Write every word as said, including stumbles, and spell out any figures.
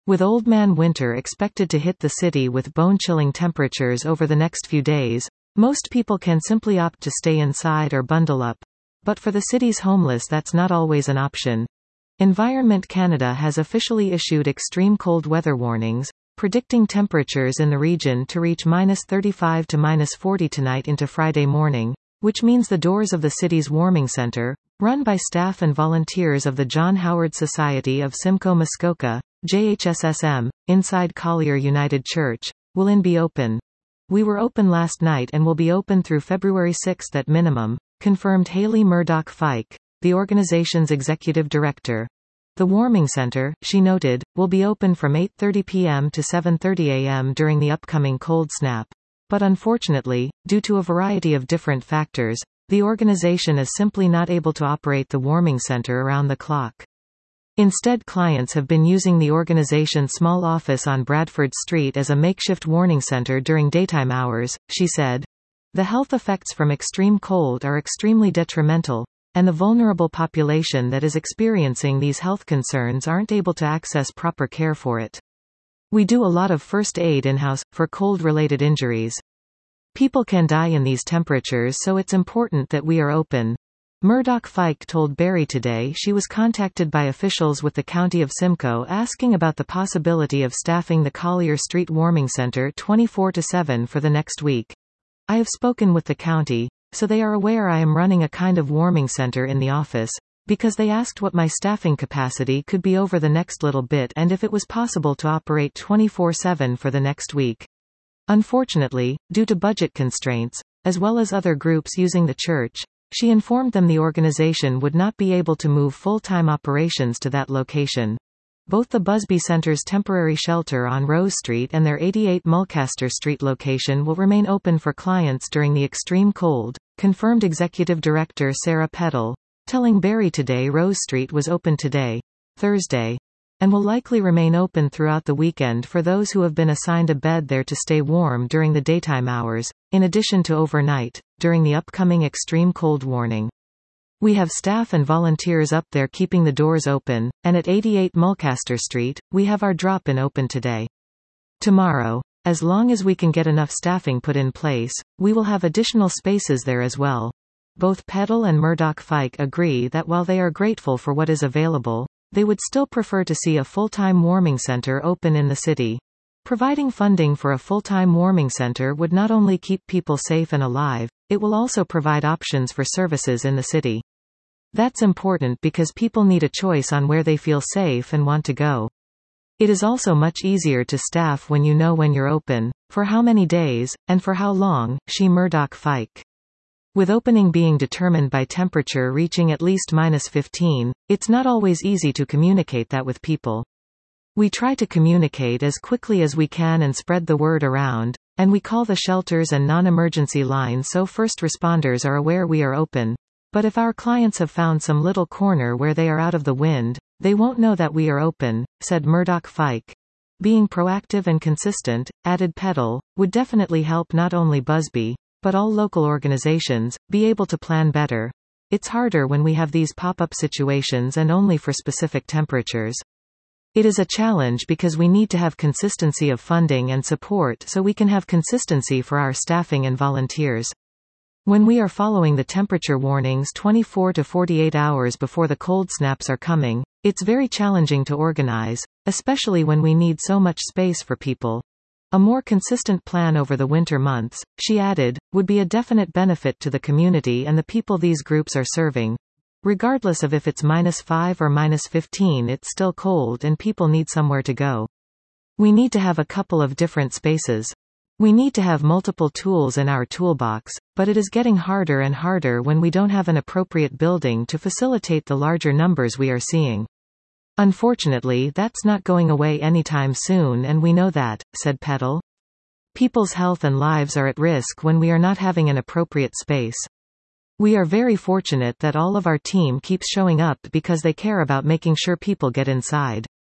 With Old Man Winter expected to hit the city with bone-chilling temperatures over the next few days, most people can simply opt to stay inside or bundle up. But for the city's homeless, that's not always an option. Environment Canada has officially issued extreme cold weather warnings, predicting temperatures in the region to reach minus thirty-five to minus forty tonight into Friday morning, which means the doors of the city's warming center, run by staff and volunteers of the John Howard Society of Simcoe Muskoka, J H S S M, inside Collier United Church, will in be open. We were open last night and will be open through February sixth at minimum, confirmed Haley Murdoch-Fike, the organization's executive director. The warming center, she noted, will be open from eight thirty p m to seven thirty a m during the upcoming cold snap. But unfortunately, due to a variety of different factors, the organization is simply not able to operate the warming center around the clock. Instead, clients have been using the organization's small office on Bradford Street as a makeshift warming center during daytime hours, she said. The health effects from extreme cold are extremely detrimental, and the vulnerable population that is experiencing these health concerns aren't able to access proper care for it. We do a lot of first aid in-house, for cold-related injuries. People can die in these temperatures, so it's important that we are open. Murdoch-Fike told Barrie Today she was contacted by officials with the County of Simcoe asking about the possibility of staffing the Collier Street Warming Center twenty-four to seven for the next week. I have spoken with the county, so they are aware I am running a kind of warming center in the office, because they asked what my staffing capacity could be over the next little bit and if it was possible to operate twenty-four seven for the next week. Unfortunately, due to budget constraints, as well as other groups using the church, she informed them the organization would not be able to move full-time operations to that location. Both the Busby Center's temporary shelter on Rose Street and their eighty-eight Mulcaster Street location will remain open for clients during the extreme cold, confirmed Executive Director Sarah Peddle, telling Barrie Today Rose Street was open today, Thursday, and will likely remain open throughout the weekend for those who have been assigned a bed there to stay warm during the daytime hours, in addition to overnight, during the upcoming extreme cold warning. We have staff and volunteers up there keeping the doors open, and at eighty-eight Mulcaster Street, we have our drop-in open today. Tomorrow, as long as we can get enough staffing put in place, we will have additional spaces there as well. Both Peddle and Murdoch-Fike agree that while they are grateful for what is available, they would still prefer to see a full-time warming center open in the city. Providing funding for a full-time warming center would not only keep people safe and alive, it will also provide options for services in the city. That's important because people need a choice on where they feel safe and want to go. It is also much easier to staff when you know when you're open, for how many days, and for how long, she Murdoch-Fike. With opening being determined by temperature reaching at least minus fifteen, it's not always easy to communicate that with people. We try to communicate as quickly as we can and spread the word around, and we call the shelters and non-emergency lines so first responders are aware we are open. But if our clients have found some little corner where they are out of the wind, they won't know that we are open, said Murdoch-Fike. Being proactive and consistent, added Peddle, would definitely help not only Busby, but all local organizations, be able to plan better. It's harder when we have these pop-up situations and only for specific temperatures. It is a challenge because we need to have consistency of funding and support so we can have consistency for our staffing and volunteers. When we are following the temperature warnings twenty-four to forty-eight hours before the cold snaps are coming, it's very challenging to organize, especially when we need so much space for people. A more consistent plan over the winter months, she added, would be a definite benefit to the community and the people these groups are serving. Regardless of if it's minus five or minus fifteen, it's still cold and people need somewhere to go. We need to have a couple of different spaces. We need to have multiple tools in our toolbox, but it is getting harder and harder when we don't have an appropriate building to facilitate the larger numbers we are seeing. Unfortunately, that's not going away anytime soon, and we know that, said Peddle. People's health and lives are at risk when we are not having an appropriate space. We are very fortunate that all of our team keeps showing up because they care about making sure people get inside.